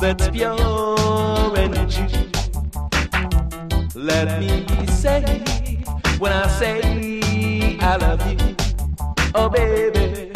that's pure and true. Let me be safe when I say I love you, oh baby.